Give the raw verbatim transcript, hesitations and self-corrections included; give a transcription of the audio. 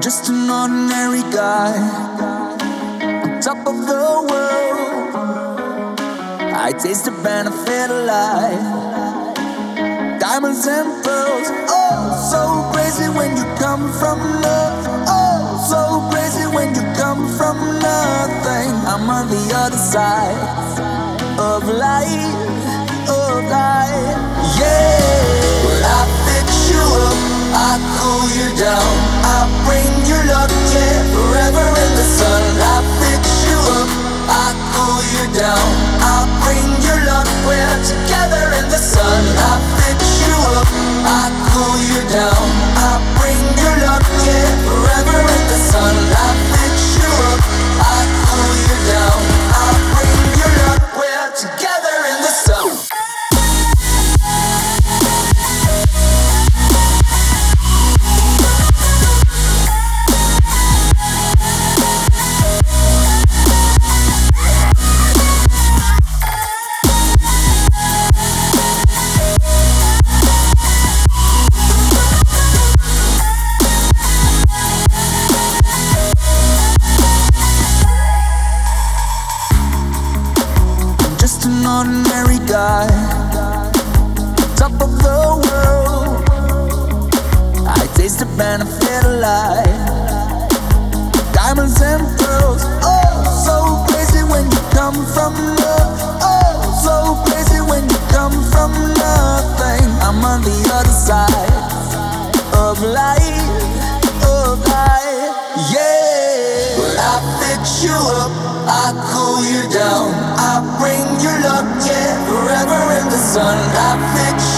Just an ordinary guy, on top of the world. I taste the benefit of life. Diamonds and pearls. Oh, so crazy when you come from love. Oh, so crazy when you come from nothing. I'm on the other side of life, of life. Yeah. Well, I fix you up, I cool you down, I bring you luck, yeah, forever in the sun. I fix you up, I cool you down, I bring you luck, we're together in the sun. I fix you up, I cool you down, I bring you luck, yeah, forever in the sun. I fix you up, I cool you down, I bring you luck, we're together in the sun. Just an ordinary guy, top of the world. I taste the benefit of life. Diamonds and pearls. Oh, so crazy when you come from love. Oh, so crazy when you come from nothing. I'm on the other side of life, of life. Yeah. Well, I fix you up, I cool you down, I bring you luck, yeah, forever in the sun. I fix